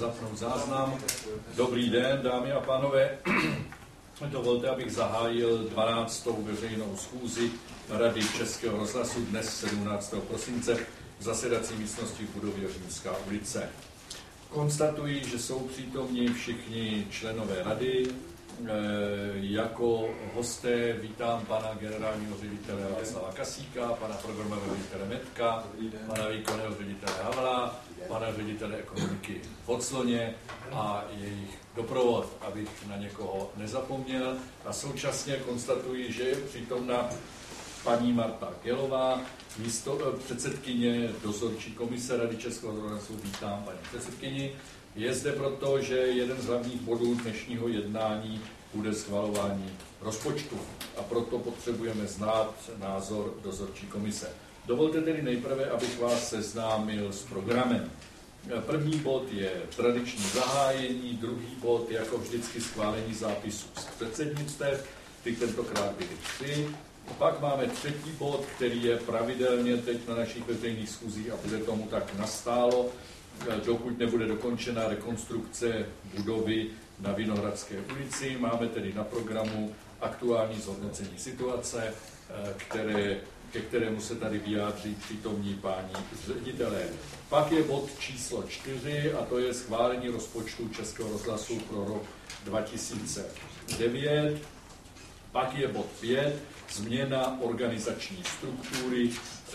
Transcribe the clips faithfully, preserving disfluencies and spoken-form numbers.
zapnout záznam. Dobrý den, dámy a pánové. Dovolte, abych zahájil dvanáctou veřejnou schůzi Rady Českého rozhlasu dnes sedmnáctého prosince v zasedací místnosti v budově Římská ulice. Konstatuji, že jsou přítomni všichni členové rady. Jako hosté vítám pana generálního ředitele Václava Kasíka, pana programového ředitele Metka, pana výkonného ředitele Havla, pana ředitele ekonomiky Vocloně a jejich doprovod, abych na někoho nezapomněl. A současně konstatuji, že je přítomna paní Marta Gelová, místo, předsedkyně dozorčí komise Rady Českého rozhlasu. Vítám paní předsedkyni. Je zde proto, že jeden z hlavních bodů dnešního jednání bude schvalování rozpočtu a proto potřebujeme znát názor dozorčí komise. Dovolte tedy nejprve, abych vás seznámil s programem. První bod je tradiční zahájení, druhý bod jako vždycky schválení zápisů z předsednictev, ty tentokrát byly tři. Pak máme třetí bod, který je pravidelně teď na našich veřejných schůzích a bude tomu tak nastálo, dokud nebude dokončena rekonstrukce budovy na Vinohradské ulici. Máme tedy na programu aktuální zhodnocení situace, které, ke kterému se tady vyjádří přítomní páni ředitelé. Pak je bod číslo čtyři a to je schválení rozpočtu Českého rozhlasu pro rok dva tisíce devět. Pak je bod pět, změna organizační struktury e,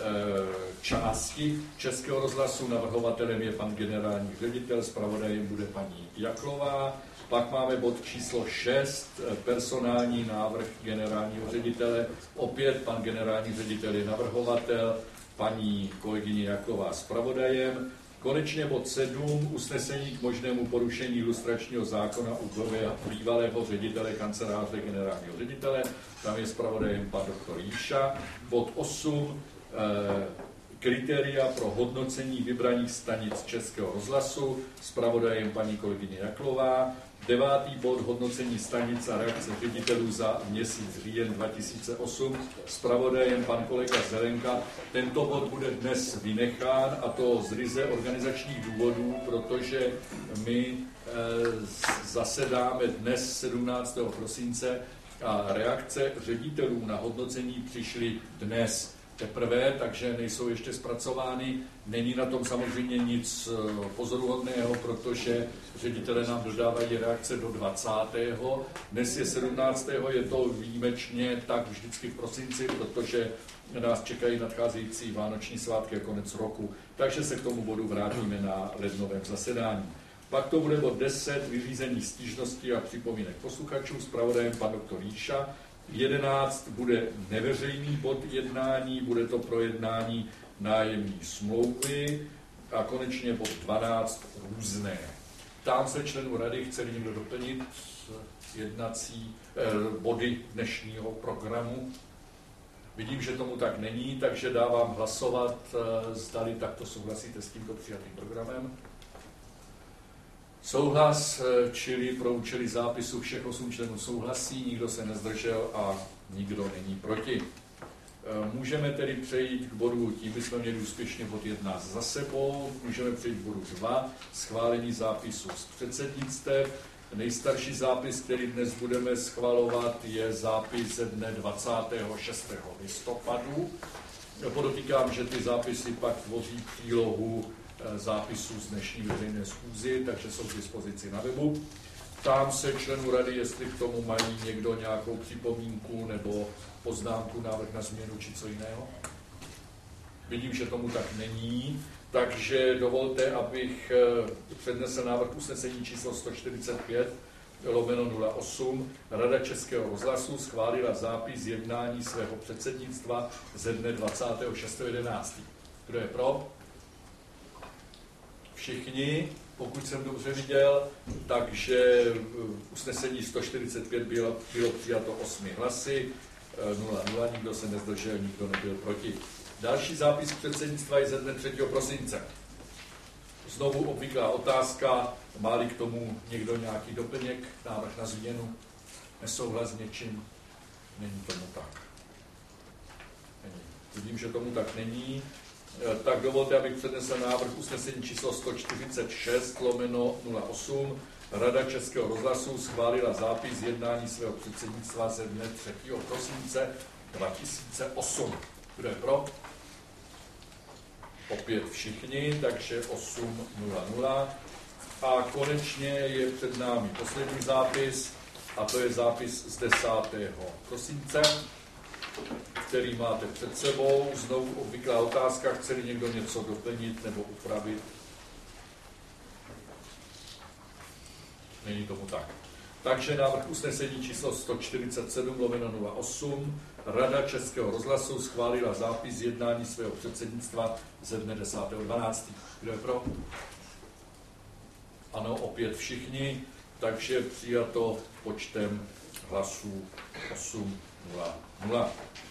části Českého rozhlasu. Navrhovatelem je pan generální ředitel, zpravodajem bude paní Jaklová. Pak máme bod číslo šest, personální návrh generálního ředitele. Opět pan generální ředitel je navrhovatel, paní kolegyně Jaklová zpravodajem. Konečně bod sedm, usnesení k možnému porušení lustračního zákona u bývalého ředitele kanceláře generálního ředitele. Tam je zpravodajem pan doktor Jíša. Bod osm, eh, kritéria pro hodnocení vybraných stanic Českého rozhlasu. Zpravodajem paní kolegyně Jaklová. Devátý bod, hodnocení stanic a reakce ředitelů za měsíc říjen dva tisíce osm. Zpravodajem pan kolega Zelenka. Tento bod bude dnes vynechán, a to z ryze organizačních důvodů, protože my e, zasedáme dnes sedmnáctého prosince a reakce ředitelů na hodnocení přišly dnes teprve, takže nejsou ještě zpracovány. Není na tom samozřejmě nic pozoruhodného, protože ředitelé nám dodávají reakce do dvacátého Dnes je sedmnáctého je to výjimečně tak vždycky v prosinci, protože nás čekají nadcházející vánoční svátky a konec roku, takže se k tomu bodu vrátíme na lednovém zasedání. Pak to bude bod deset, vyřízení stížností a připomínek posluchačů, zpravodajem pan doktor Jíša. jedenáct bude neveřejný bod jednání, bude to projednání nájemní smlouvy a konečně bod dvanáct různé. Ptám se členů rady, chce někdo doplnit jednací eh, body dnešního programu. Vidím, že tomu tak není, takže dávám hlasovat, eh, zdali takto souhlasíte s tímto přijatým programem. Souhlas, čili pro účely zápisu všech osm členů souhlasí, nikdo se nezdržel a nikdo není proti. Můžeme tedy přejít k bodu, tím bychom měli úspěšně bod jedna za sebou, můžeme přejít k bodu dva, schválení zápisu z předsednictev. Nejstarší zápis, který dnes budeme schvalovat, je zápis ze dne dvacátého šestého listopadu. Podotýkám, že ty zápisy pak tvoří přílohu zápisů z dnešní veřejné schůzy, takže jsou k dispozici na webu. Ptám se členů rady, jestli k tomu mají někdo nějakou připomínku nebo poznámku, návrh na změnu či co jiného. Vidím, že tomu tak není, takže dovolte, abych přednesl návrh usnesení číslo sto čtyřicet pět lomeno nula osm. Rada Českého rozhlasu schválila zápis jednání svého předsednictva ze dne dvacátého šestého jedenáctého Kdo je pro? Všichni, pokud jsem dobře viděl, takže usnesení sto čtyřicet pět bylo, bylo přijato osmi hlasy, nula nula, nikdo se nezdržel, nikdo nebyl proti. Další zápis předsednictva je ze dne třetího prosince. Znovu obvyklá otázka, má-li k tomu někdo nějaký doplněk, návrh na změnu, nesouhlas s něčím, není tomu tak. Není. Vidím, že tomu tak není. Tak dovolte, abych přednesl návrh usnesení číslo sto čtyřicet šest lomeno nula osm. Rada Českého rozhlasu schválila zápis jednání svého předsednictva ze dne třetího prosince dva tisíce osm. Kdo je pro? Opět všichni, takže osm nula nula. A konečně je před námi poslední zápis, a to je zápis z desátého prosince, který máte před sebou. Znovu obvyklá otázka, chce-li někdo něco doplnit nebo upravit? Není tomu tak. Takže návrh usnesení číslo sto čtyřicet sedm lomeno nula osm. Rada Českého rozhlasu schválila zápis jednání svého předsednictva ze dne desátého dvanáctého Kdo je pro? Ano, opět všichni, takže přijato počtem hlasů osm nula nula.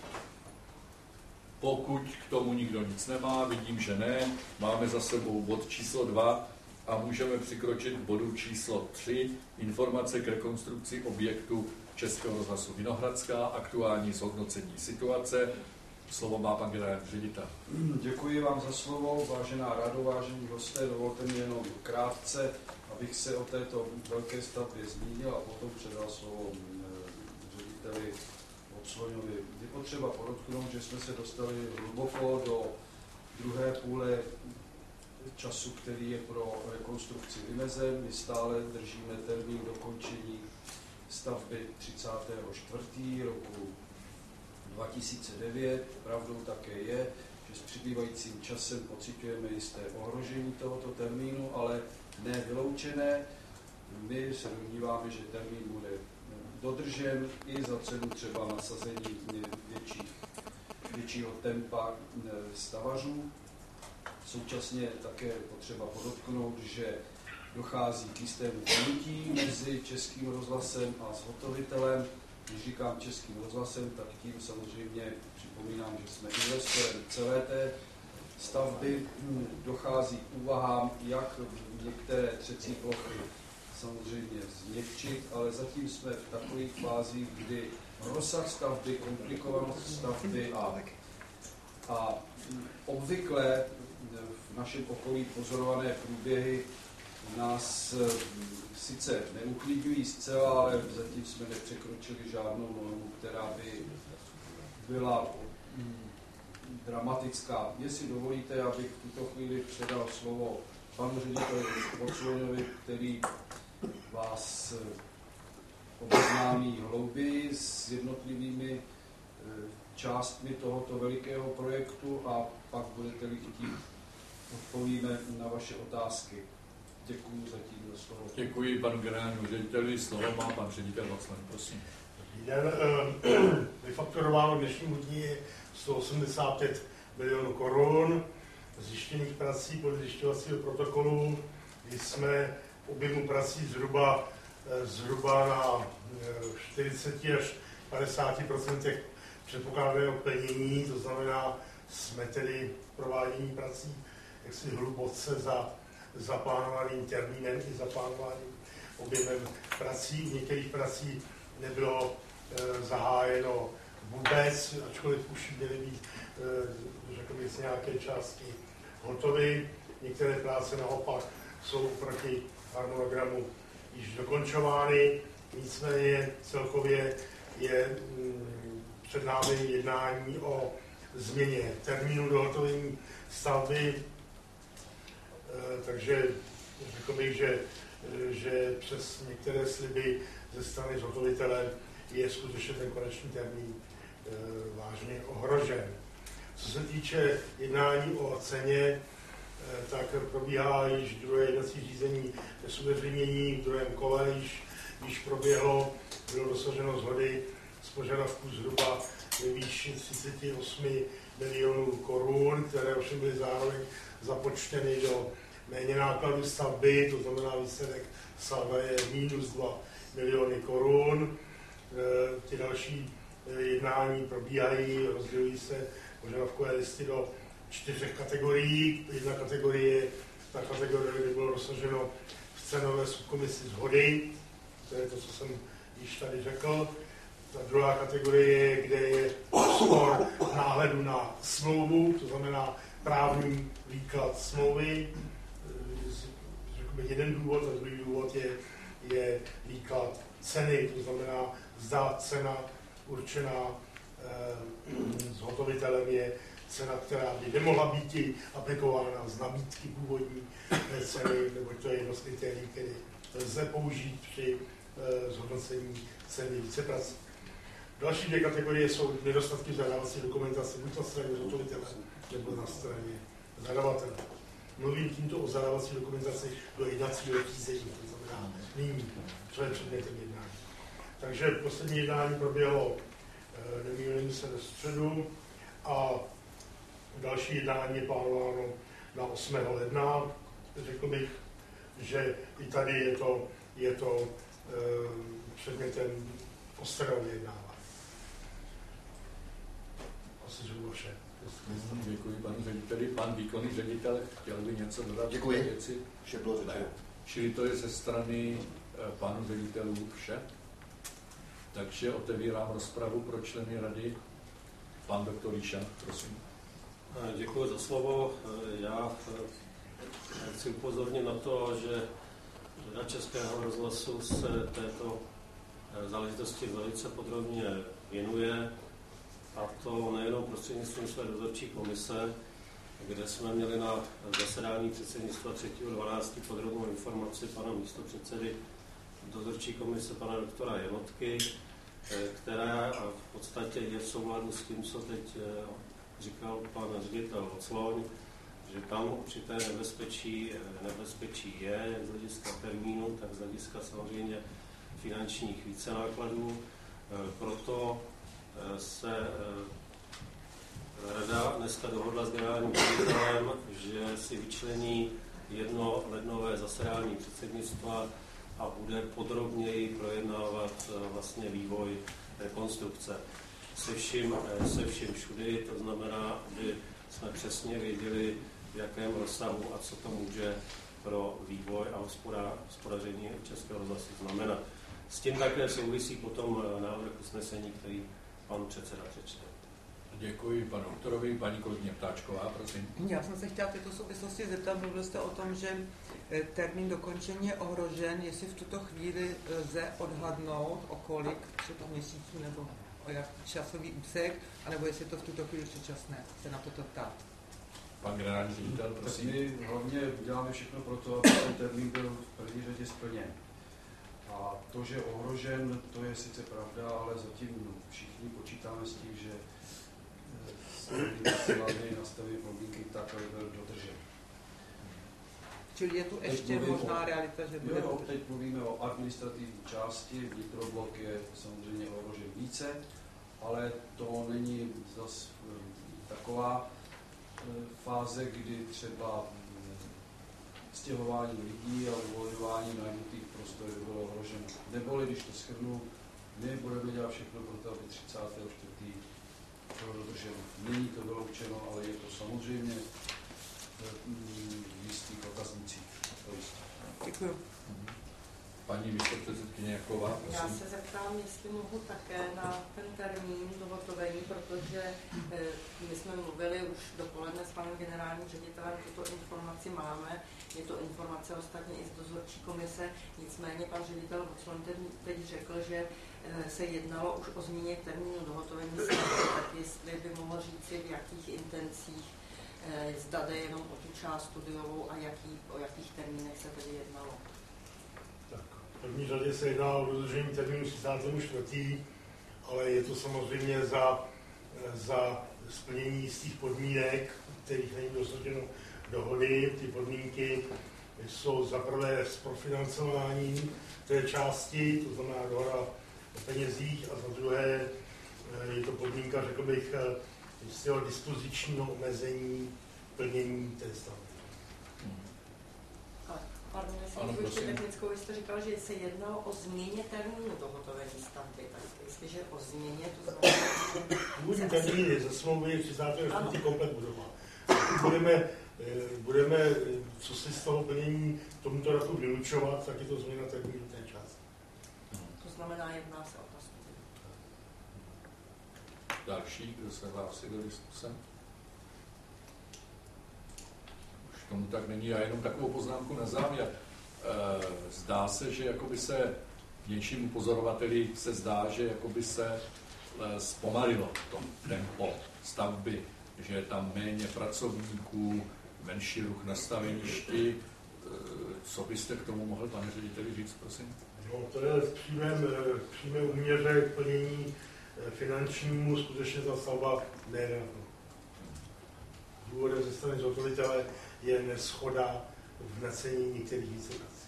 Pokud k tomu nikdo nic nemá, vidím, že ne, máme za sebou bod číslo dva a můžeme přikročit k bodu číslo tři, informace k rekonstrukci objektu Českého rozhlasu Vinohradská, aktuální zhodnocení situace. Slovo má pan generální ředitel. Děkuji vám za slovo, vážená rado, vážení hosté, dovolte mi jenom krátce, abych se o této velké stavbě zmínil a potom předal slovo řediteli Vocloňovi. Je potřeba podotknout, že jsme se dostali hluboko do druhé půle času, který je pro rekonstrukci vymezen. My stále držíme termín dokončení stavby třicátého čtvrtého roku dva tisíce devět. Pravdou také je, že s přibývajícím časem pociťujeme jisté ohrožení tohoto termínu, ale ne vyloučené. My se domníváme, že termín bude dodržen i za cenu třeba nasazení větší, většího tempa stavařů. Současně také potřeba podotknout, že dochází k jistému pnutí mezi Českým rozhlasem a zhotovitelem. Když říkám Českým rozhlasem, tak tím samozřejmě připomínám, že jsme investorem celé té stavby. Dochází k úvahám, jak některé třecí plochy samozřejmě změkčit, ale zatím jsme v takových fázích, kdy rozsah stavby, komplikovanost stavby a, a obvykle v našem okolí pozorované průběhy nás sice neuklidňují zcela, ale zatím jsme nepřekročili žádnou normu, která by byla dramatická. Jestli dovolíte, abych v tuto chvíli předal slovo panu řediteli Vocloňovi, který vás obeznámí hlouběji s jednotlivými částmi tohoto velikého projektu a pak budete-li chtít, odpovíme na vaše otázky. Děkuji zatím za slovo. Děkuji panu generálnímu řediteli. Slovo má pan ředitel Vocloň, prosím. Dobrý den. Vyfakturováno dnešnímu dní sto osmdesát pět milionů korun. Zjištěných prací podle zjišťovacího protokolu jsme objemu prací zhruba, zhruba na čtyřicet až padesát procent předpokládaného plnění, to znamená, jsme tedy provádění prací jaksi hluboce za zaplánovaným termínem i zaplánovaným objemem prací. V některých prací nebylo e, zahájeno vůbec, ačkoliv už měly být, e, řekl bych, nějaké části hotové. Některé práce naopak jsou proti harmonogramu již dokončovány, nicméně celkově je mm, před námi jednání o změně termínu dohotovení stavby, takže řekl bych, že, že přes některé sliby ze strany zhotovitele je skutečně ten konečný termín vážně ohrožen. Co se týče jednání o ceně, tak probíhá již druhé jednací řízení bez uveřejnění, v druhém kole již, již proběhlo, bylo dosaženo shody z požadavků zhruba ve výši třicet osm milionů korun, které ovšem byly zároveň započteny do méně nákladů stavby, to znamená výsledek stavby je minus dva miliony korun. E, ty další jednání probíhají, rozdělují se požadavkové listy do čtyřech kategorií. Jedna kategorie je ta kategorie, kde bylo dosaženo v cenové subkomisi shody, to je to, co jsem již tady řekl. Ta druhá kategorie je, kde je spor náhledu na smlouvu, to znamená právní výklad smlouvy. Jeden důvod a druhý důvod je, je výklad ceny, to znamená, zda cena určená e, zhotovitelem je cena, která by nemohla být aplikována z nabídky původní ceny, nebo to je jedno z kritérií, které lze použít při e, zhodnocení ceny víceprací. Další dvě kategorie jsou nedostatky v zadávací dokumentaci, buď na straně zhotovitele, nebo na straně zadavatele. Mluvím tímto o zadávací dokumentaci do jednacího řízení, to znamená nyní, co je předmětem jednání. Takže poslední jednání proběhlo, nemýlím se, ve středu a další jednání je plánováno na osmého ledna. Řekl bych, že i tady je to, je to e, předmětem ostrého vyjednávání. Asi řeknu vše. Děkuji panu řediteli. Pan výkonný ředitel chtěl by něco dodat? Děkuji. Věci? Vše bylo řečeno. Čili to je ze strany pánů ředitelů vše. Takže otevírám rozpravu pro členy rady. Pan doktor Líšan, prosím. Děkuji za slovo. Já chci upozornit na to, že Rada Českého rozhlasu se této záležitosti velice podrobně věnuje, a to nejenom prostřednictvím své dozorčí komise, kde jsme měli na zasedání předsednictva třetího dvanáctého podrobnou informaci pana místopředsedy dozorčí komise pana doktora Jenotky, která v podstatě je v souladu s tím, co teď říkal pan ředitel Vocloň, že tam určité nebezpečí, nebezpečí je, jak z hlediska termínu, tak z hlediska samozřejmě finančních vícenákladů. Proto se Rada dneska dohodla s generálním ředitelem, že si vyčlení jedno lednové zasedání předsednictva a bude podrobněji projednávat vlastně vývoj rekonstrukce. Se vším, se vším všudy, to znamená, aby jsme přesně věděli, v jakém rozsahu a co to může pro vývoj a hospodaření Českého rozhlasu znamenat. S tím také souvisí potom návrh usnesení, který pan předseda přečte. Děkuji panu doktorovi. Paní kolegyně Ptáčková, prosím. Já jsem se chtěla v této souvislosti zeptat, mluvil jste o tom, že termín dokončení je ohrožen, jestli v tuto chvíli lze odhadnout, o kolik třeba měsíců nebo o jak časový úsek, anebo jestli to v tuto chvíli předčasné, se na toto ptát. Pan generální ředitel, prosím. Tak my hlavně děláme všechno pro to, aby ten termín byl v první řadě splněn. A to, že ohrožen, to je sice pravda, ale zatím všichni počítáme s tím, že se nastaví podmínky tak, aby byl dodržen. Čili je tu ještě možná o, realita, že bude... Jo, teď mluvíme o administrativní části, vnitroblok je samozřejmě ohrožen více, ale to není zase taková fáze, kdy třeba stěhování lidí a uvolňování najmutých prostor bylo ohroženo. Neboli, když to shrnu, my budeme dělat všechno pro to, aby třicátého čtvrtého bylo dodrženo. Není to vyloučeno, ale je to samozřejmě v jistých otaznících. Děkuji. Paní místopředsedkyně Jaková, prosím. Já se zeptám, jestli mohu také na ten termín dohotovení, protože my jsme mluvili už dopoledne s panem generálním ředitelem, tuto informaci máme, je to informace ostatně i z dozorčí komise, nicméně pan ředitel Vocloň teď řekl, že se jednalo už o zmíně termínu dohotovení, tak jestli by mohl říci, v jakých intencích, zda jde jenom o tu část studiovou a jaký, o jakých termínech se tedy jednalo. V první řadě se jedná o dodržení termínu třicátého čtvrtého ale je to samozřejmě za, za splnění jistých podmínek, kterých není dosaženo dohody. Ty podmínky jsou za prvé s profinancováním té části, to znamená dohoda o penězích, a za druhé je to podmínka, řekl bych, jistého dispozičního omezení plnění té stavby. Pardon, jestli ještě technickou, vy jste říkal, že se jednalo o změně termínu dohotovení stavby, tak jestliže o změně, to znamená, že... Původní termín je ze smlouvy třicátého čtvrtého komplet budova. Budeme, budeme, co si z toho plnění tomuto roku vylučovat, tak je to změna termínu té části. To znamená, jedná se o ta studie. Další, kdo se hlásí do diskuse? tomu tak není. A jenom takovou poznámku na závěr. Zdá se, že jakoby se vnějšímu pozorovateli se zdá, že jakoby se zpomalilo to tempo stavby, že je tam méně pracovníků, menší ruch na staveništi. Co byste k tomu mohl, pane řediteli, říct, prosím? No, to je v přímém, přímé úměře k plnění finančnímu, skutečně ta stavba nejde na to. Důvodem ze strany zhotovitele je neschoda v nacenění některých víceprací.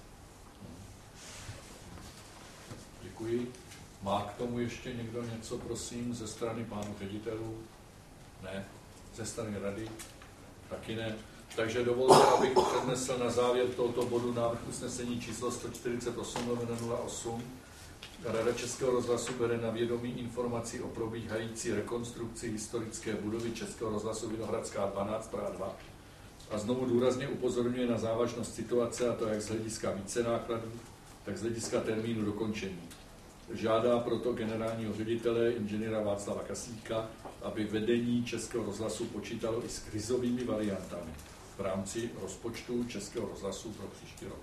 Děkuji. Má k tomu ještě někdo něco, prosím, ze strany pánů ředitelů? Ne. Ze strany rady? Taky ne. Takže dovolte, abych přednesl na závěr tohoto bodu návrh usnesení číslo sto čtyřicet osm lomeno nula osm. Rada Českého rozhlasu bere na vědomí informaci o probíhající rekonstrukci historické budovy Českého rozhlasu Vinohradská dvanáct Praha dva a znovu důrazně upozorňuje na závažnost situace, a to jak z hlediska vícenákladů, tak z hlediska termínu dokončení. Žádá proto generálního ředitele inženýra Václava Kasíka, aby vedení Českého rozhlasu počítalo i s krizovými variantami v rámci rozpočtu Českého rozhlasu pro příští rok.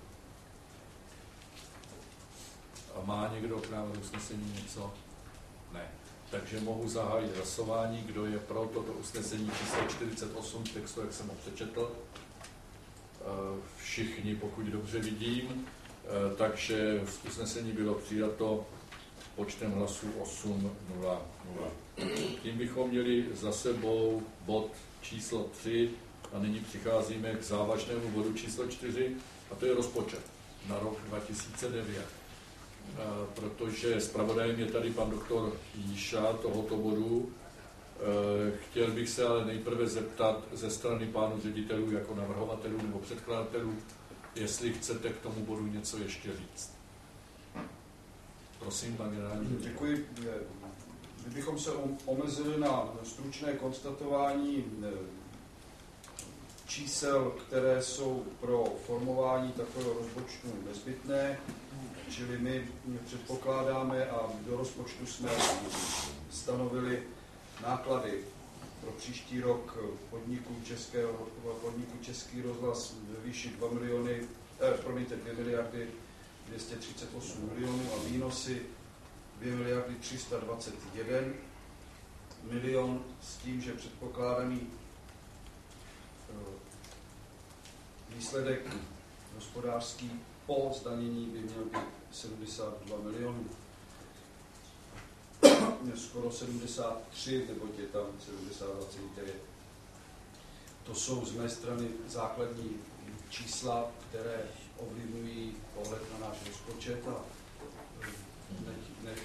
A má někdo k návrhu usnesení něco? Ne. Takže mohu zahájit hlasování. Kdo je pro toto usnesení číslo čtyřicet osm textu, jak jsem ho přečetl? Všichni, pokud dobře vidím. Takže usnesení bylo přijato počtem hlasů osm nula nula. Tím bychom měli za sebou bod číslo tři a nyní přicházíme k závažnému bodu číslo čtyři, a to je rozpočet na rok dva tisíce devět. Protože zpravodajem je tady pan doktor Jíša tohoto bodu. Chtěl bych se ale nejprve zeptat ze strany pánů ředitelů jako navrhovatelů nebo předkladatelů, jestli chcete k tomu bodu něco ještě říct. Prosím, pan generální. Děkuji. My bychom se omezili na stručné konstatování čísel, které jsou pro formování takového rozpočtu nezbytné, čili my předpokládáme a do rozpočtu jsme stanovili náklady pro příští rok podniku, českého, podniku Český rozhlas ve výši dva miliony, eh, promiňte, dvě miliardy dvě stě třicet osm milionů a výnosy dvě miliardy tři sta dvacet jedna milion s tím, že předpokládaný výsledek hospodářský po zdanění by měl být sedmdesát dva milionů. Skoro sedmdesát tři, nebo je tam sedmdesát dva celá devět. To jsou z mé strany základní čísla, které ovlivňují pohled na náš rozpočet a nech, nech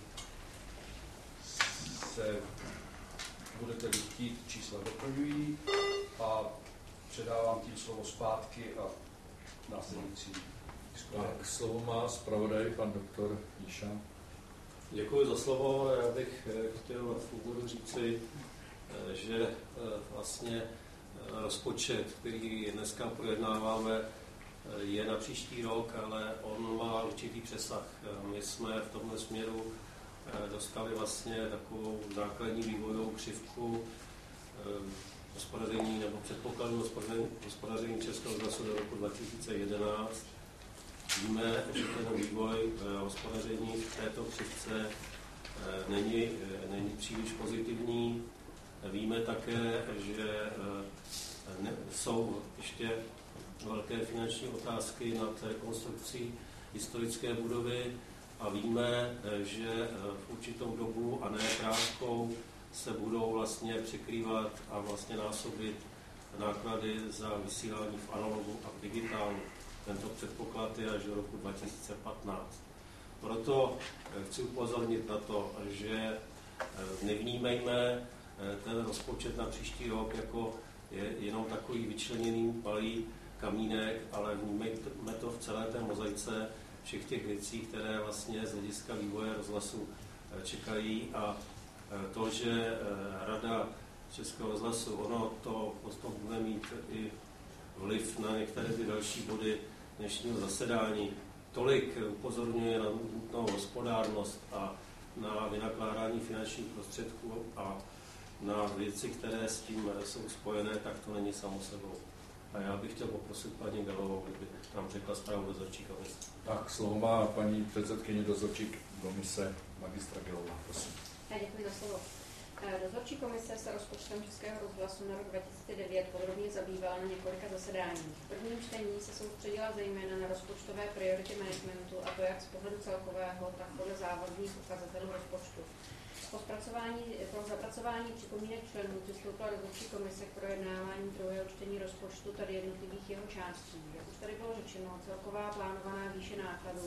se budete chtít, čísla doplňují a předávám tím slovo zpátky a následující. Tak, slovo má zpravodaj pan doktor Jíša. Děkuji za slovo. Já bych chtěl v úvodu říci, že vlastně rozpočet, který dneska projednáváme, je na příští rok, ale on má určitý přesah. My jsme v tomhle směru dostali vlastně takovou základní vývojovou křivku hospodaření nebo předpokladu hospodaření Českého rozhlasu do roku dva tisíce jedenáct. Víme, že ten vývoj hospodaření v této křivce není, není příliš pozitivní. Víme také, že jsou ještě velké finanční otázky nad rekonstrukcí historické budovy a víme, že v určitou dobu a ne krátkou se budou vlastně překrývat a vlastně násobit náklady za vysílání v analogu a v digitálu. Tento předpoklad je až do roku dva tisíce patnáct. Proto chci upozornit na to, že nevnímejme ten rozpočet na příští rok jako je jenom takový vyčleněný malý kamínek, ale vnímejme to v celé té mozaice všech těch věcí, které vlastně z hlediska vývoje rozhlasu čekají a to, že Rada Českého rozhlasu, ono to potom bude mít i vliv na některé ty další body dnešního zasedání. Tolik upozorňuje na nutnou hospodárnost a na vynakládání finančních prostředků a na věci, které s tím jsou spojené, tak to není samo sebou. A já bych chtěl poprosit paní Galovou, kdyby nám řekla zprávu dozorčí komise. Tak slovo má paní předsedkyně dozorčí komise magistra Galová, prosím. Já děkuji za slovo. Dozorčí komise se rozpočtem Českého rozhlasu na rok dva tisíce devět podrobně zabývala na několika zasedáních. V prvním čtení se soustředila zejména na rozpočtové priority managementu, a to jak z pohledu celkového, tak podle závazných ukazatelů rozpočtu. Po, po zapracování připomínek členů přistoupila dozorčí komise k projednávání druhého čtení rozpočtu, tady jednotlivých jeho částí. Jak už tady bylo řečeno, celková plánovaná výše nákladů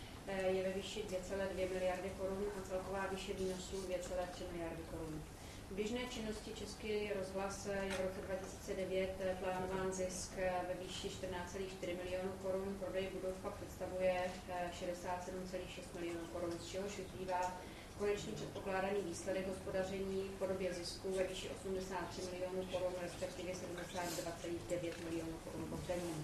je ve výši dvě celé dvě miliardy korun a celková výše výnosů dvě celé tři miliardy korun. V běžné činnosti Český rozhlas je v roce dva tisíce devět plánován zisk ve výši čtrnáct celá čtyři milionu korun, prodej budov pak představuje šedesát sedm celá šest milionů korun, z čehož vyplývá konečný předpokládaný výsledek hospodaření v podobě zisku ve výši osmdesát tři milionů korun, respektive sedmdesát dva celá devět milionů korun po zdanění.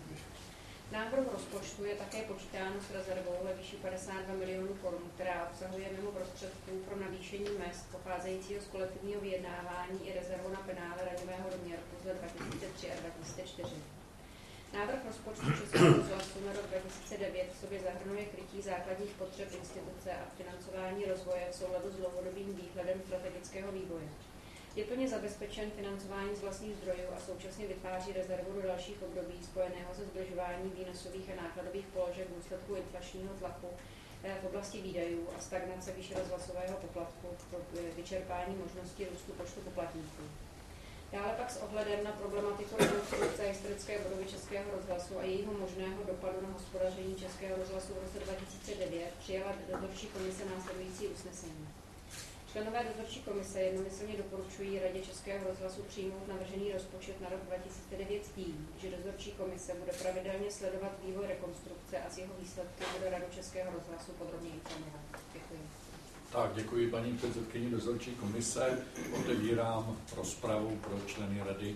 Návrh rozpočtu je také počítáno s rezervou ve výši padesát dva milionů korun, která obsahuje mimo prostředků pro navýšení mezd pocházejícího z kolektivního vyjednávání i rezervu na penále daňového doměrku z let dva tisíce tři a dva tisíce čtyři. Návrh rozpočtu Českého rozhlasu na rok dva tisíce devět v sobě zahrnuje krytí základních potřeb instituce a financování rozvoje v souladu s dlouhodobým výhledem strategického vývoje. Je plně zabezpečen financování z vlastních zdrojů a současně vytváří rezervu do dalších období spojeného se sbližováním výnosových a nákladových položek v důsledku inflačního tlaku v oblasti výdajů a stagnace výše rozhlasového poplatku pro vyčerpání možnosti růstu počtu poplatníků. Dále pak s ohledem na problematiku rekonstrukce historické budovy Českého rozhlasu a jejího možného dopadu na hospodaření Českého rozhlasu v roce dva tisíce devět přijala dozorčí komise následující usnesení. Členové dozorčí komise jednomyslně doporučují Radě Českého rozhlasu přijmout navržený rozpočet na rok dva tisíce devět s tím, že dozorčí komise bude pravidelně sledovat vývoj rekonstrukce a s jeho výsledky bude Radu Českého rozhlasu podrobně informovat. Děkuji. Tak, děkuji paní předsedkyni dozorčí komise. Otevírám rozpravu pro členy rady.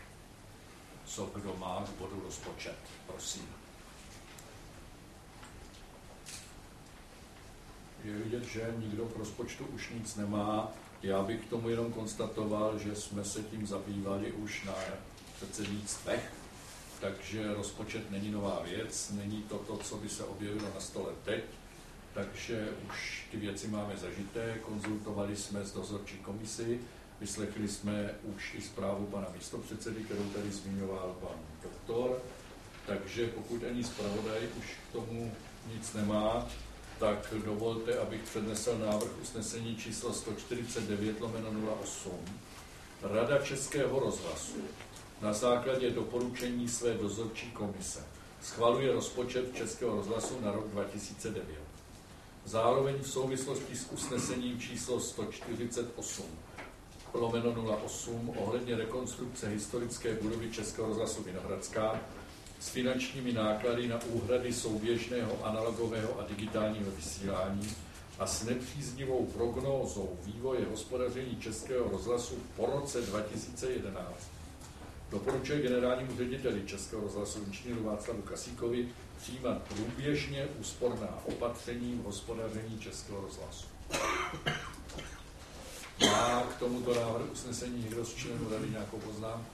Co kdo má k bodu rozpočet? Prosím. Je vidět, že nikdo k rozpočtu už nic nemá. Já bych k tomu jenom konstatoval, že jsme se tím zabývali už na předsednictvech, takže rozpočet není nová věc, není to to, co by se objevilo na stole teď, takže už ty věci máme zažité, konzultovali jsme s dozorčí komisi, vyslechli jsme už i zprávu pana místopředsedy, kterou tady zmiňoval pan doktor, takže pokud ani zpravodaj už k tomu nic nemá, tak dovolte, abych přednesl návrh usnesení číslo sto čtyřicet devět lomeno nula osm. Rada Českého rozhlasu na základě doporučení své dozorčí komise schvaluje rozpočet Českého rozhlasu na rok dva tisíce devět. Zároveň v souvislosti s usnesením číslo sto čtyřicet osm lomeno nula osm ohledně rekonstrukce historické budovy Českého rozhlasu Vinohradská s finančními náklady na úhrady souběžného analogového a digitálního vysílání a s nepříznivou prognózou vývoje hospodaření Českého rozhlasu po roce dva tisíce jedenáct doporučuje generálnímu řediteli Českého rozhlasu inženýru Václavu Kasíkovi přijímat průběžně úsporná opatření v hospodaření Českého rozhlasu. Má k tomuto návrhu usnesení někdo z členů rady nějakou poznámku?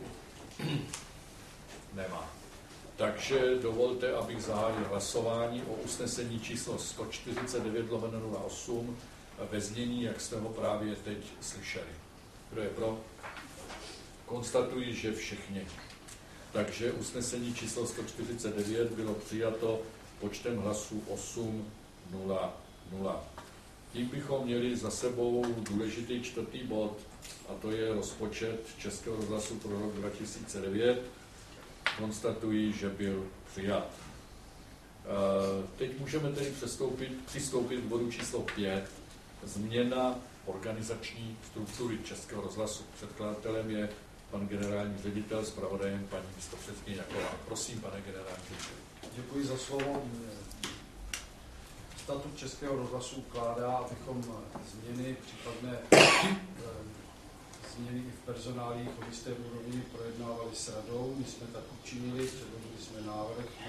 Nemá. Takže dovolte, abych zahájil hlasování o usnesení číslo sto čtyřicet devět lomeno nula osm ve znění, jak jste ho právě teď slyšeli. Kdo je pro? Konstatuji, že všichni. Takže usnesení číslo sto čtyřicet devět bylo přijato počtem hlasů osm nula nula. Tím bychom měli za sebou důležitý čtvrtý bod, a to je rozpočet Českého rozhlasu pro rok dva tisíce devět. Konstatuji, že byl přijat. Teď můžeme tedy přistoupit, přistoupit k bodu číslo pět. Změna organizační struktury Českého rozhlasu. Předkladatelem je pan generální ředitel, zpravodajem paní místopředsedkyně Jaková. Prosím, pane generální ředitel. Děkuji za slovo. Statut Českého rozhlasu ukládá, abychom změny, případné změny i v personálích o jisté úrovni projednávali s radou. My jsme tak učinili, předložili jsme návrh na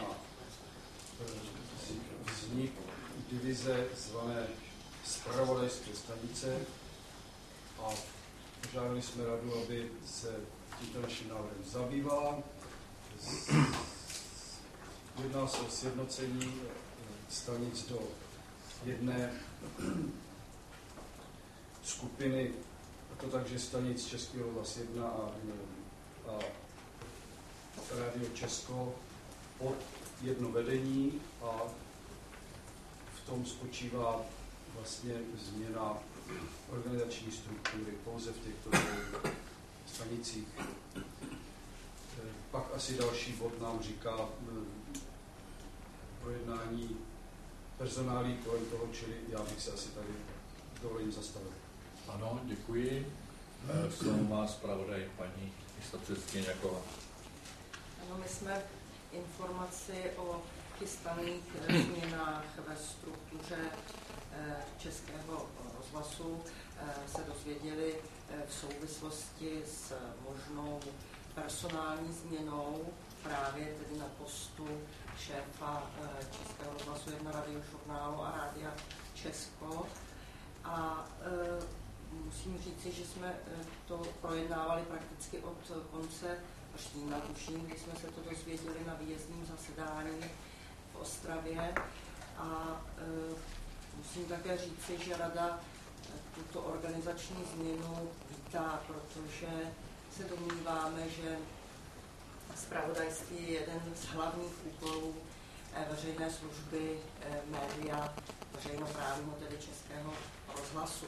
vznik divize zvané zpravodajské stanice a požádali jsme radu, aby se tímto naším návrhem zabývala. jedná se o sjednocení stanic do jedné skupiny, a to takže stanic Český rozhlas jedna a, a Radio Česko pod jedno vedení, a v tom spočívá vlastně změna organizační struktury pouze v těchto dvou stanicích. Pak asi další bod nám říká projednání personálí kolem toho, čili já bych se asi tady dovolím zastavil. Ano, děkuji. Slovo má zpravodaj paní místopředsedkyně Jaková. Ano, my jsme informaci o chystaných změnách ve struktuře Českého rozhlasu se dozvěděli v souvislosti s možnou personální změnou právě tedy na postu šéfa Českého rozhlasu jedna Radiožurnálu a Rádia Česko. A e, musím říci, že jsme to projednávali prakticky od konce října, tuším, kdy jsme se to dozvěděli na výjezdním zasedání v Ostravě. A e, musím také říci, že Rada tuto organizační změnu vítá, protože se domníváme, že zpravodajství je jeden z hlavních úkolů veřejné služby média veřejnoprávního, tedy Českého rozhlasu.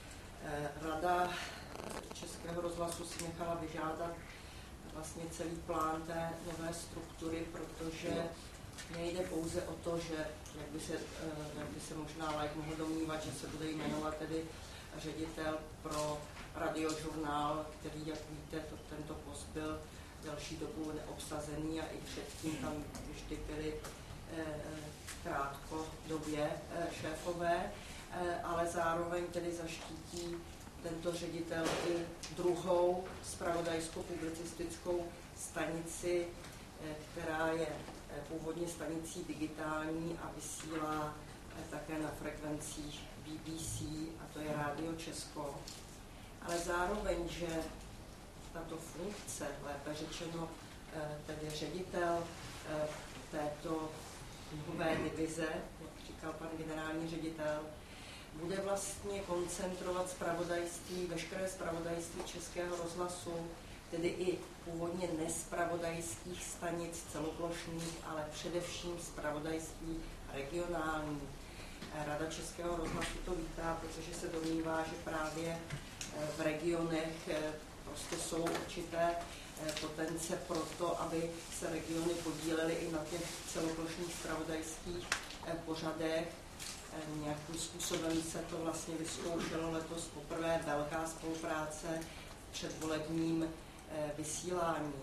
Rada Českého rozhlasu si nechala vyžádat vlastně celý plán té nové struktury, protože nejde pouze o to, že jak by se, jak by se možná laik mohl domnívat, že se bude jmenovat tedy ředitel pro Radiožurnál, který, jak víte, to, tento post byl delší dobu neobsazený a i předtím tam vždy byly e, krátkodobě e, šéfové, e, ale zároveň tedy zaštítí tento ředitel i druhou zpravodajskou publicistickou stanici, e, která je e, původně stanicí digitální a vysílá e, také na frekvencích B B C, a to je Rádio Česko. Ale zároveň, že tato funkce, lépe řečeno tedy ředitel této nové divize, jak říkal pan generální ředitel, bude vlastně koncentrovat zpravodajství, veškeré zpravodajství Českého rozhlasu, tedy i původně nespravodajských stanic celoplošných, ale především zpravodajství regionální. Rada Českého rozhlasu to vítá, protože se domnívá, že právě v regionech prostě jsou určité potence pro to, aby se regiony podílely i na těch celoplošných zpravodajských pořadech. Nějakým způsobem se to vlastně vyzkoušelo letos poprvé, velká spolupráce v předvolebním vysílání.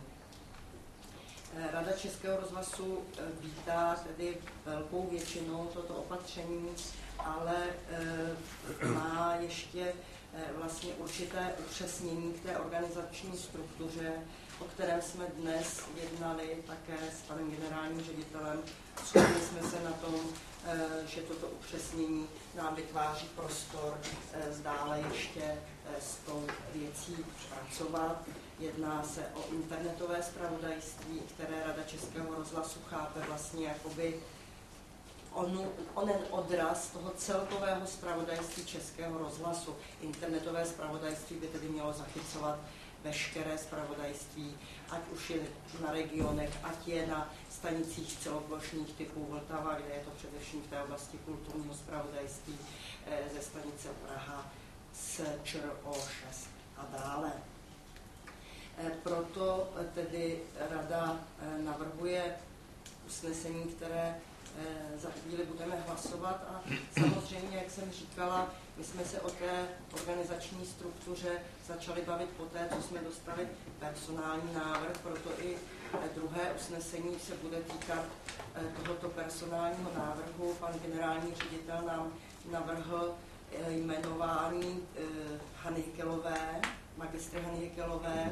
Rada Českého rozhlasu vítá tedy velkou většinou toto opatření, ale má ještě vlastně určité upřesnění k té organizační struktuře, o kterém jsme dnes jednali také s panem generálním ředitelem. Shodli jsme se na tom, že toto upřesnění nám vytváří prostor zdále ještě s tou věcí pracovat. Jedná se o internetové zpravodajství, které Rada Českého rozhlasu chápe vlastně jakoby onu, onen odraz toho celkového zpravodajství Českého rozhlasu. Internetové zpravodajství by tedy mělo zachycovat veškeré zpravodajství, ať už je na regionech, ať je na stanicích celoplošných typů Vltava, kde je to především v té oblasti kulturního zpravodajství, ze stanice Praha z Č R O šest a dále. Proto tedy Rada navrhuje usnesení, které za chvíli budeme hlasovat, a samozřejmě, jak jsem říkala, my jsme se o té organizační struktuře začali bavit poté, co jsme dostali personální návrh, proto i druhé usnesení se bude týkat tohoto personálního návrhu. Pan generální ředitel nám navrhl jmenování Hany Hykelové, magistry Hany Hykelové.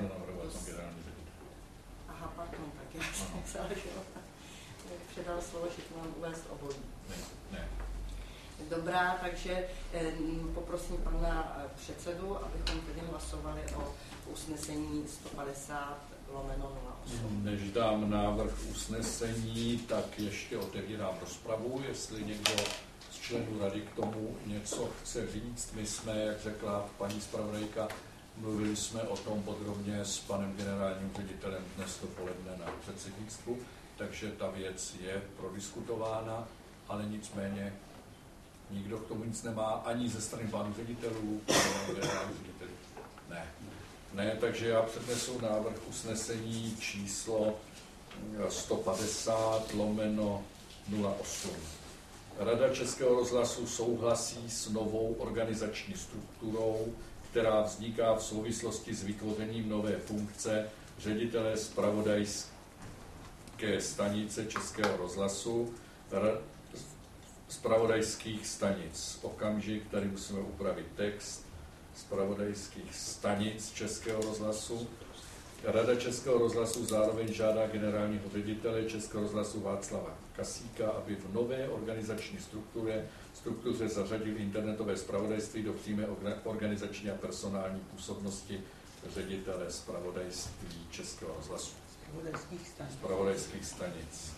Aha, pardon, tak já jsem vzala, že předal slovo, že to mám uvést obojí. Ne, ne. Dobrá, takže eh, poprosím pana předsedu, abychom tedy hlasovali o usnesení sto padesát lomeno nula osm. Než dám návrh usnesení, tak ještě otevírám rozpravu, jestli někdo z členů rady k tomu něco chce říct. My jsme, jak řekla paní zpravodajka, mluvili jsme o tom podrobně s panem generálním ředitelem dnes dopoledne na předsednictvu, takže ta věc je prodiskutována, ale nicméně nikdo k tomu nic nemá, ani ze strany pánů ředitelů, generálních ředitelů. Ne. Ne, takže já přednesu návrh usnesení číslo sto padesát lomeno nula osm. Rada Českého rozhlasu souhlasí s novou organizační strukturou, která vzniká v souvislosti s vytvořením nové funkce ředitele zpravodajské stanice Českého rozhlasu, zpravodajských stanic. Okamžik, tady musíme upravit text zpravodajských stanic Českého rozhlasu. Rada Českého rozhlasu zároveň žádá generálního ředitele Českého rozhlasu Václava Kasíka, aby v nové organizační struktuře, struktuře zařadil internetové zpravodajství do přímé organizační a personální působnosti ředitele zpravodajství Českého rozhlasu. Zpravodajských stanic. Zpravodajských stanic.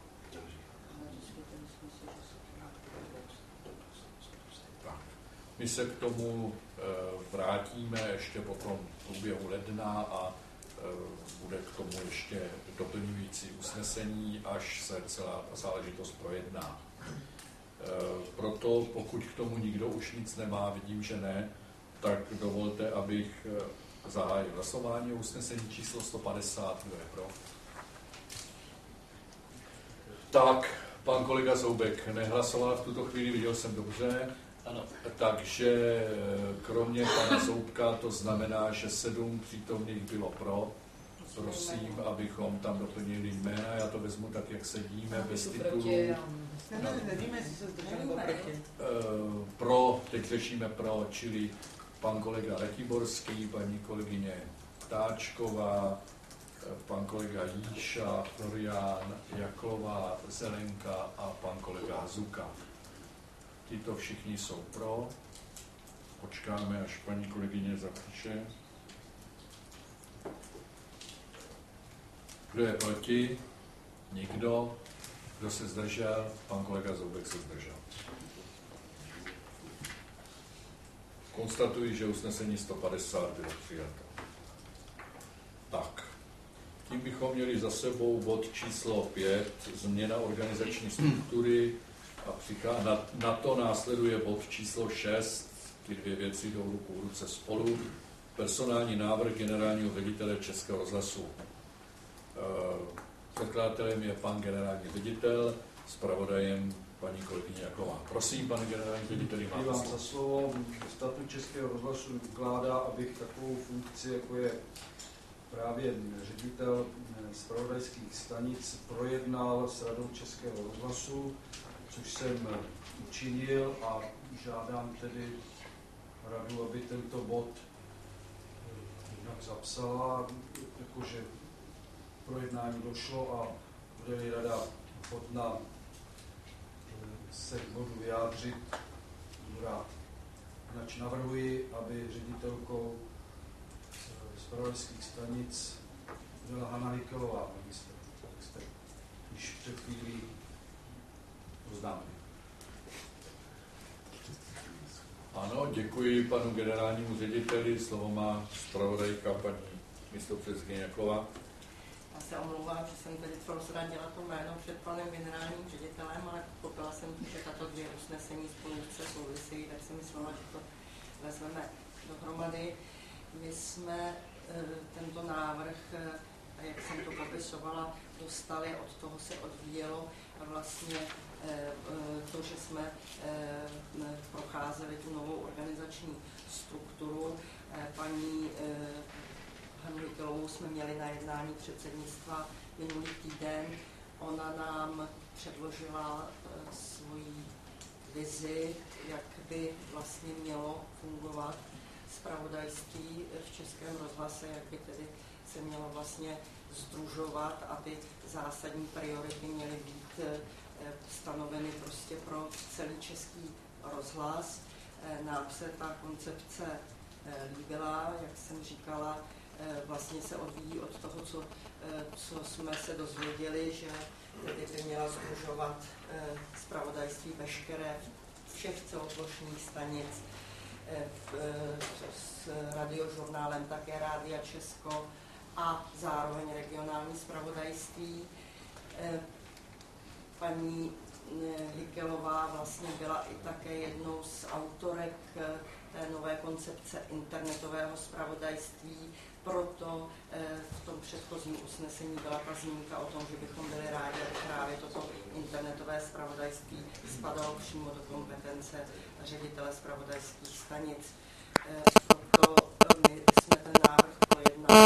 Tak. My se k tomu e, vrátíme ještě potom v průběhu ledna a e, bude k tomu ještě doplňující usnesení, až se celá ta záležitost projedná. E, proto pokud k tomu nikdo už nic nemá, vidím, že ne, tak dovolte, abych zahájil hlasování o usnesení číslo sto padesát. Kdo je pro? Tak, pan kolega Zoubek nehlasoval v tuto chvíli, viděl jsem dobře. Ano. Takže kromě pana Zoubka to znamená, že sedm přítomných bylo pro. Prosím, abychom tam doplnili jména. Já to vezmu tak, jak sedíme, bez titulů. Nevíme, jestli se zdrželi proti. Pro, teď řešíme pro, čili pan kolega Ratiborský, paní kolegyně Táčková, pan kolega Jíša, Florián, Jaklová, Zelenka a pan kolega Hazuka. Tito všichni jsou pro. Počkáme, až paní kolegyně zapíše. Kdo je proti? Nikdo. Kdo se zdržel? Pan kolega Zoubek se zdržel. Konstatuji, že usnesení sto padesát bylo přijato. Tak, tím bychom měli za sebou bod číslo pět, změna organizační struktury, a přiká, na, na to následuje bod číslo šest, ty dvě věci jdou ruku v ruce spolu, personální návrh generálního ředitele Českého rozhlasu. Předkladatelem je pan generální ředitel, zpravodajem paní kolegyně Jaková. Prosím, pane generální řediteli, máte vám za slovo. Statut Českého rozhlasu ukládá, abych takovou funkci, jako je právě ředitel zpravodajských stanic, projednal s Radou Českého rozhlasu, což jsem učinil a žádám tedy radu, aby tento bod jinak zapsala, jakože projednání došlo a bude-li rada ochotná se k bodu vyjádřit, budu rád. Jinak navrhuji, aby ředitelkou zpravodajských stanic byla Hana Nikelová, magistr. Tak jste již před chvílí oznámili. Ano, děkuji panu generálnímu řediteli. Slovo má zpravodajka paní místopředsedkyně Jaková. Já se omlouvám, že jsem tady prozradila to jméno před panem generálním ředitelem, ale pochopila jsem, že tato dvě usnesení spolu se souvisí, tak jsem myslela, že to vezmeme dohromady. My jsme e, tento návrh, e, jak jsem to popisovala, dostali, od toho se odvíjelo vlastně e, to, že jsme e, procházeli tu novou organizační strukturu. E, paní e, Hanu Nikelovou jsme měli na jednání předsednictva minulý týden. Ona nám předložila e, svoji vizi, jak by vlastně mělo fungovat zpravodajství v Českém rozhlase, jak by tedy se mělo vlastně sdružovat, aby zásadní priority měly být e, stanoveny prostě pro celý Český rozhlas. E, nám se ta koncepce e, líbila, jak jsem říkala, vlastně se odvíjí od toho, co, co jsme se dozvěděli, že tedy by měla sdružovat zpravodajství veškeré všech celoplošných stanic s radiožurnálem, také Rádia Česko a zároveň regionální zpravodajství. Paní Hykelová vlastně byla i také jednou z autorek té nové koncepce internetového zpravodajství, proto v tom předchozím usnesení byla ta zmínka o tom, že bychom byli rádi, aby právě toto internetové zpravodajství spadalo přímo do kompetence ředitele zpravodajských stanic. Proto my jsme ten návrh projednali,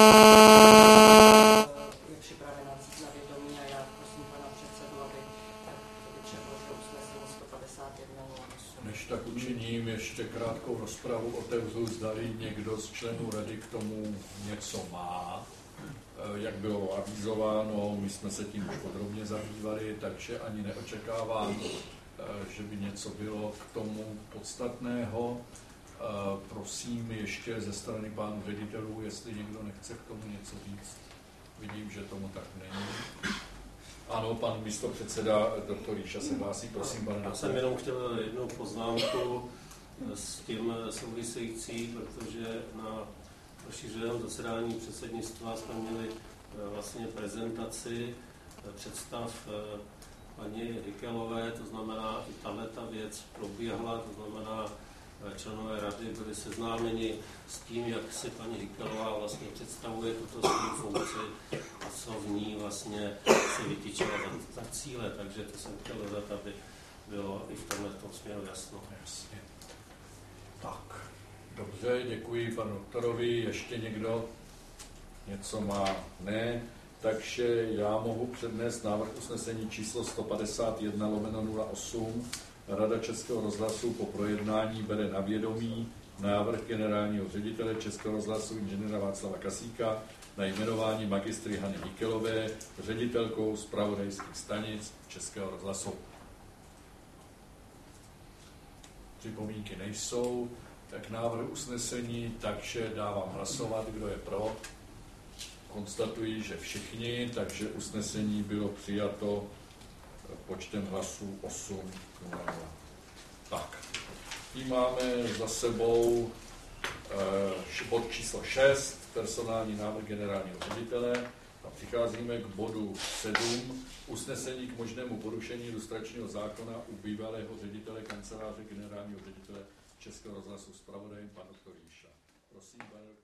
je připravena vzít na vědomí a já prosím pana předsedu, aby předložil usnesení sto padesát jedna nula osm. Než tak učiním, ještě krátkou rozpravu otevřu, zdali někdo z členů rady k tomu něco má. Jak bylo avizováno, my jsme se tím už podrobně zabývali, takže ani neočekávám, že by něco bylo k tomu podstatného. Prosím ještě ze strany pánů ředitelů, jestli někdo nechce k tomu něco říct. Vidím, že tomu tak není. Ano, pan místopředseda doktor Ríša se hlásí, prosím, pane. Já jsem jenom chtěl jednu poznámku s tím související, protože na rozšířeném zasedání předsednictva jsme měli vlastně prezentaci představ paní Hykelové, to znamená, i tahleta věc proběhla, to znamená, členové rady byli seznámeni s tím, jak si paní Hykelová vlastně představuje tuto svou funkci a co v ní vlastně se vytýčila za, za cíle, takže to jsem chtěl dodat, aby bylo i v tomhle tom směru jasno. Jasně. Tak, dobře, děkuji panu doktorovi. Ještě někdo něco má? Ne. Takže já mohu přednést návrh usnesení číslo sto padesát jedna lomeno nula osm. Rada Českého rozhlasu po projednání bere na vědomí návrh generálního ředitele Českého rozhlasu inženýra Václava Kasíka na jmenování magistry Hany Hykelové ředitelkou zpravodajských stanic Českého rozhlasu. Připomínky nejsou, tak návrh usnesení, takže dávám hlasovat, kdo je pro. Konstatuji, že všichni, takže usnesení bylo přijato počtem hlasů osm nula nula. Tak, tím máme za sebou eh, bod číslo šest, personální návrh generálního ředitele, a přicházíme k bodu sedm, usnesení k možnému porušení lustračního zákona u bývalého ředitele kanceláře generálního ředitele Českého rozhlasu zpravodajem pan doktor Jíša. Prosím, pane doktor.